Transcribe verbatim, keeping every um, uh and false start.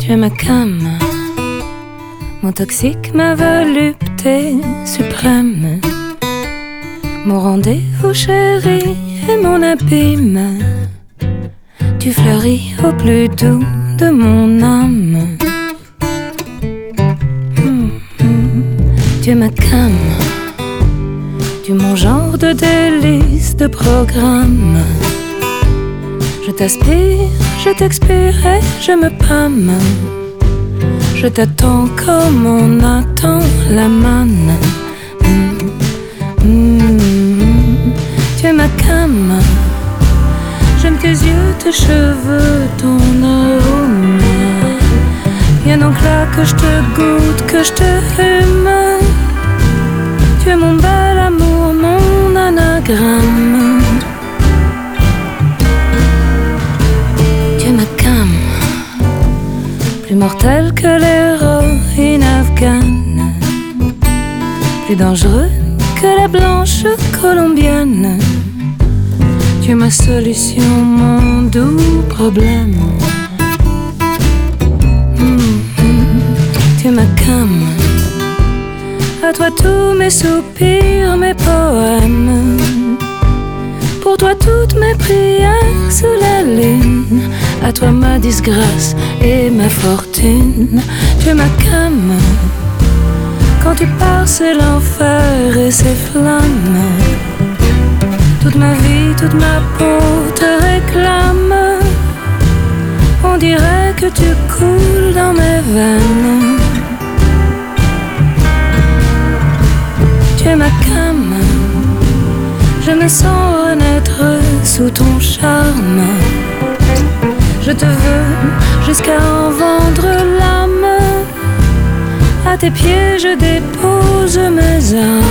Tu es ma cam, mon toxique, ma volupté suprême, mon rendez-vous chéri et mon abîme. Tu fleuris au plus doux de mon âme. Mmh, mmh. Tu es ma cam, tu es mon genre de délice, de programme. Je t'aspire, je t'expire et je me pâme. Je t'attends comme on attend la manne. Mmh, mmh. Tu es ma cam, j'aime tes yeux, tes cheveux, ton arôme. Viens donc là que je te goûte, que je te hume. Tu es mon bel amour, mon anagramme. Tu es ma cam, plus mortelle que l'héroïne afghane, plus dangereux que la blanche colombienne. Tu es ma solution, mon doux problème. Mmh, tu es ma cam, à toi tous mes soupirs, mes poèmes. Pour toi toutes mes prières sous la lune. À toi ma disgrâce et ma fortune. Tu es ma cam, quand tu pars c'est l'enfer et ses flammes. Toute ma vie, toute ma peau te réclame. On dirait que tu coules dans mes veines. Tu es ma cam, je me sens renaître sous ton charme. Je te veux jusqu'à en vendre l'âme. À tes pieds je dépose mes armes.